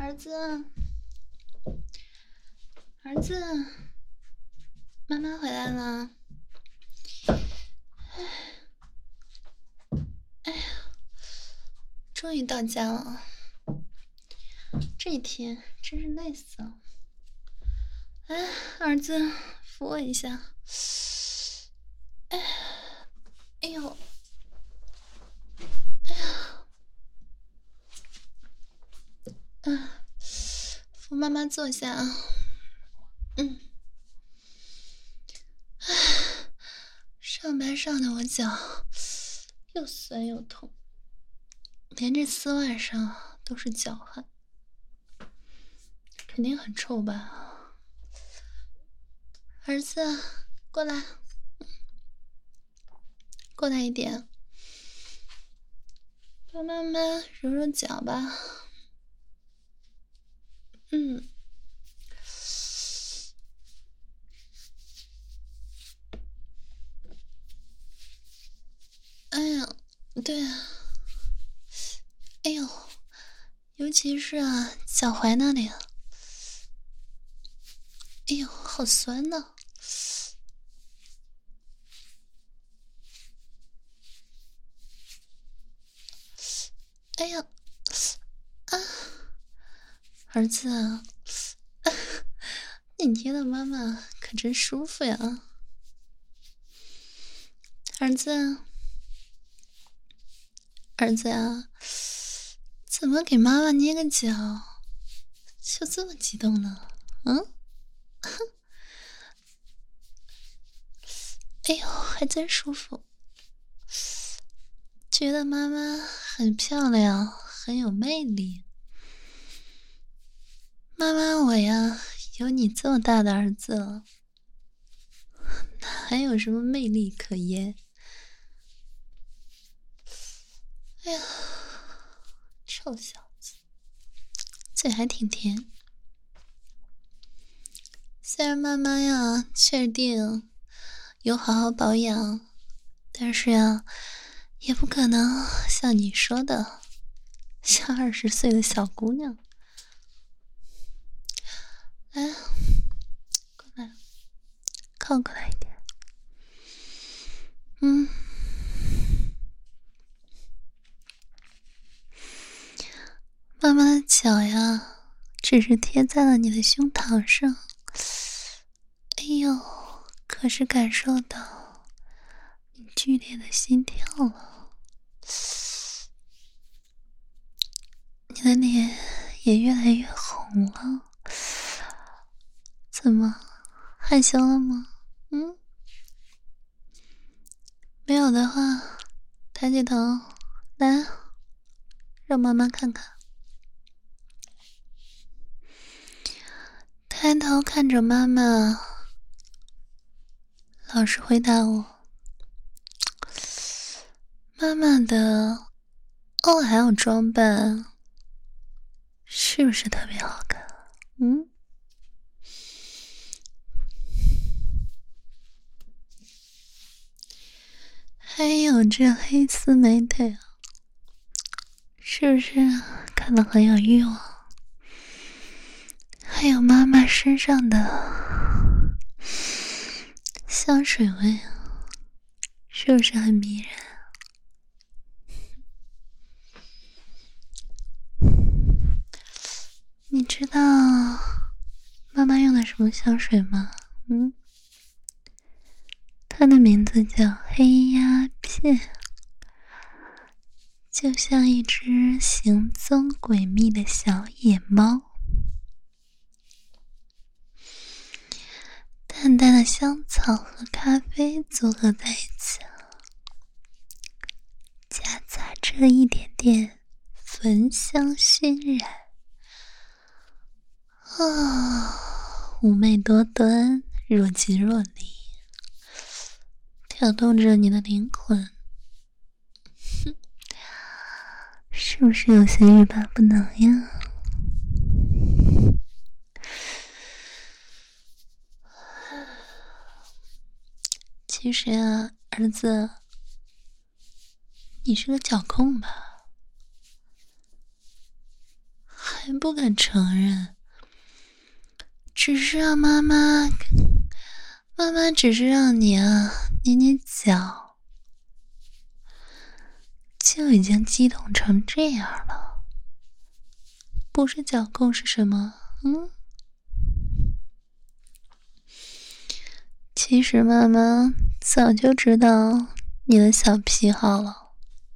儿子，儿子，妈妈回来了。哎呀，终于到家了。这一天真是累死了。哎，儿子，扶我一下。哎，哎呦，哎呀，啊，扶妈妈坐下啊。嗯。唉，上班上的我脚又酸又痛，连这丝袜上都是脚汗，肯定很臭吧？儿子，过来，过来一点，帮妈妈揉揉脚吧。嗯。哎呀，对啊，哎呦，尤其是脚踝那里，哎呦，好酸呢。哎呀，啊，儿子，你捏的妈妈可真舒服呀。儿子，儿子呀，怎么给妈妈捏个脚就这么激动呢？嗯，哎呦，还真舒服，觉得妈妈很漂亮，很有魅力。妈妈我呀，有你这么大的儿子了，还有什么魅力可言？哎呀，臭小子，嘴还挺甜。虽然妈妈呀确定有好好保养，但是呀，也不可能像你说的，像20岁的小姑娘。来，过来，靠过来一点。嗯，妈妈的脚呀，只是贴在了你的胸膛上。哎呦，可是感受到你剧烈的心跳了，你的脸也越来越红了。怎么，害羞了吗？嗯，没有的话，抬起头来，让妈妈看看。抬头看着妈妈，老实回答我。妈妈的 OL 装扮是不是特别好看？嗯，还有这黑丝美腿啊，是不是看得很有欲望？还有妈妈身上的香水味，是不是很迷人？你知道妈妈用的什么香水吗？嗯，它的名字叫黑鸦片，就像一只行踪诡秘的小野猫。淡淡的香草和咖啡组合在一起，夹杂着一点点焚香熏染。妩媚多端，若即若离，挑动着你的灵魂。是不是有些欲罢不能呀？其实啊，儿子，你是个脚控吧？还还不敢承认，只是让妈妈只是让你捏捏脚，就已经激动成这样了。不是脚控是什么？其实妈妈早就知道你的小癖好了。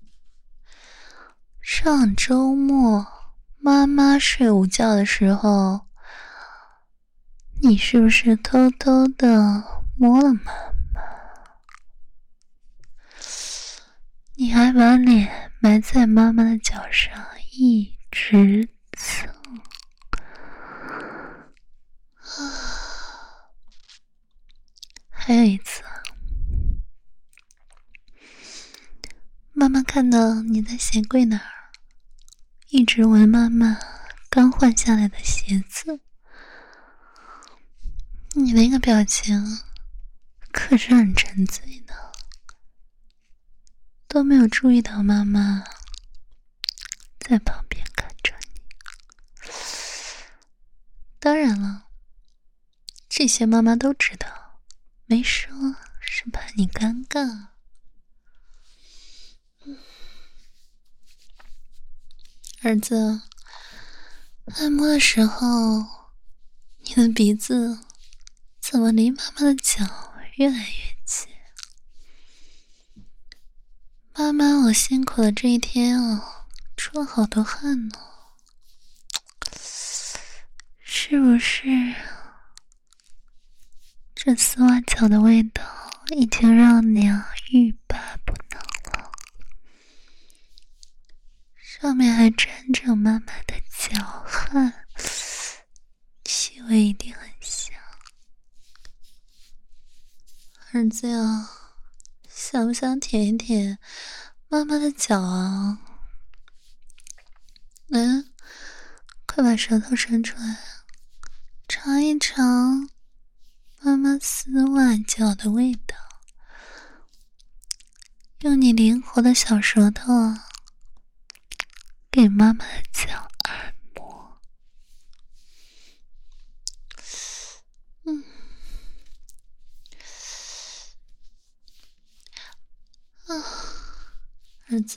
上周末妈妈睡午觉的时候，你是不是偷偷的摸了妈妈？你还把脸埋在妈妈的脚上一直蹭。还有一次，妈妈看到你在鞋柜那儿一直闻妈妈刚换下来的鞋子，你那个表情可是很沉醉的，都没有注意到妈妈在旁边看着你。当然了，这些妈妈都知道，没说是怕你尴尬。儿子，按摩的时候，你的鼻子怎么离妈妈的脚越来越近？妈妈，我辛苦了这一天出了好多汗呢，是不是这丝袜脚的味道已经让你欲罢不能了？上面还沾着妈妈的脚汗，气味一定很香。儿子呀，想不想舔一舔妈妈的脚啊？快把舌头伸出来，尝一尝妈妈丝袜脚的味道。用你灵活的小舌头给妈妈的脚按摩。儿子，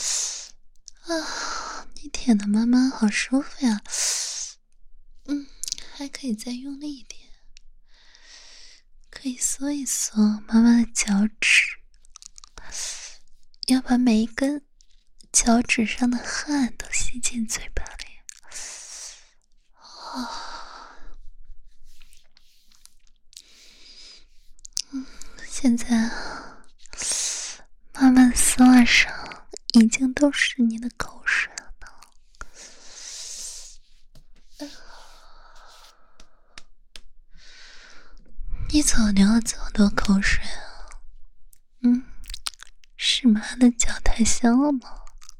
你舔的妈妈好舒服呀。还可以再用力一点，可以缩一缩妈妈的脚趾，要把每一根脚趾上的汗都吸进嘴巴里。现在妈妈的丝袜上已经都是你的口水了呢。你怎么流了这么多口水啊？是妈的脚太香了吗？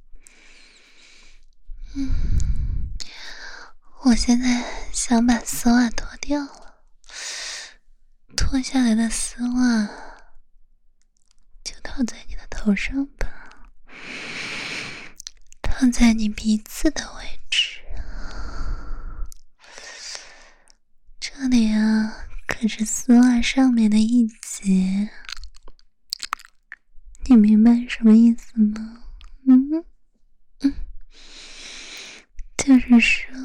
我现在想把丝袜脱掉了，脱下来的丝袜就套在你的头上吧，套在你鼻子的位置。这里可是丝袜上面的一节，你明白什么意思吗？就是说，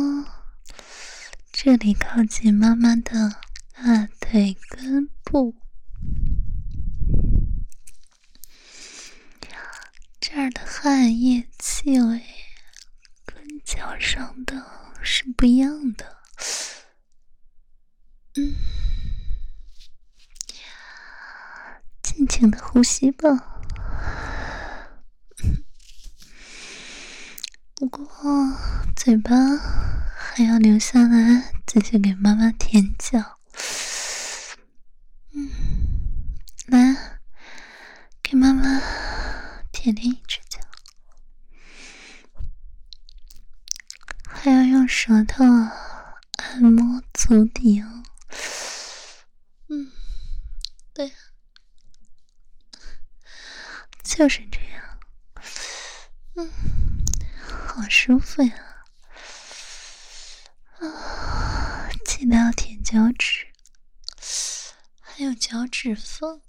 这里靠近妈妈的大腿根部，这儿的汗液气味跟脚上的是不一样的。尽情的呼吸吧。不过嘴巴还要留下来继续给妈妈舔脚。来，给妈妈舔另一只脚，还要用舌头按摩足底哦。对，就是这样。好舒服呀。 脚趾，还有脚趾缝。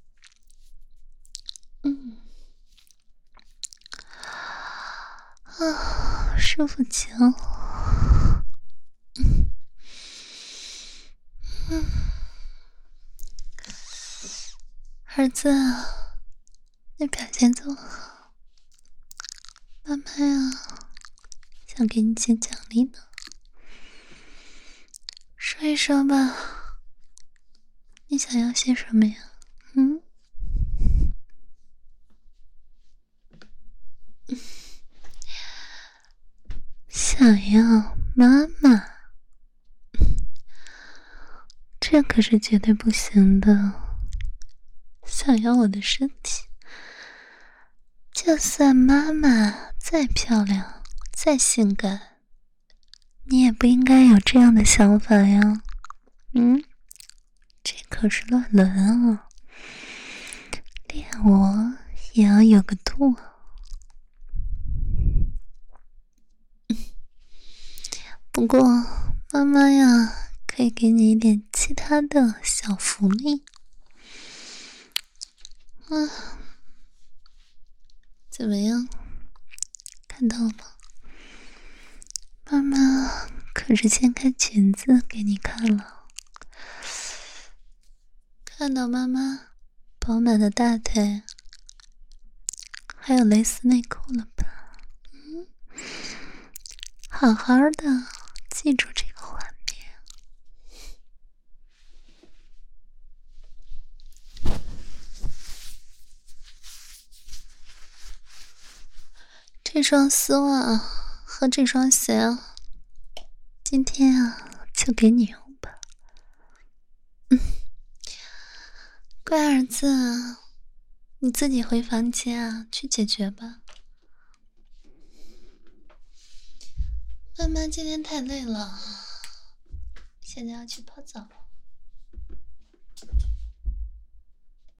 舒服极了。儿子，你表现这么好，妈妈呀，想给你些奖励呢。说一说吧，你想要些什么呀？想要妈妈，这可是绝对不行的。想要我的身体，就算妈妈再漂亮再性感，你也不应该有这样的想法呀。这可是乱伦啊，恋我也要有个度啊。不过妈妈呀，可以给你一点其他的小福利。怎么样？看到了吗？妈妈可是掀开裙子给你看了，看到妈妈饱满的大腿，还有蕾丝内裤了吧？好好的记住这个画面。这双丝袜和这双鞋啊，今天啊就给你用吧。乖儿子，你自己回房间啊去解决吧。妈妈今天太累了，现在要去泡澡了。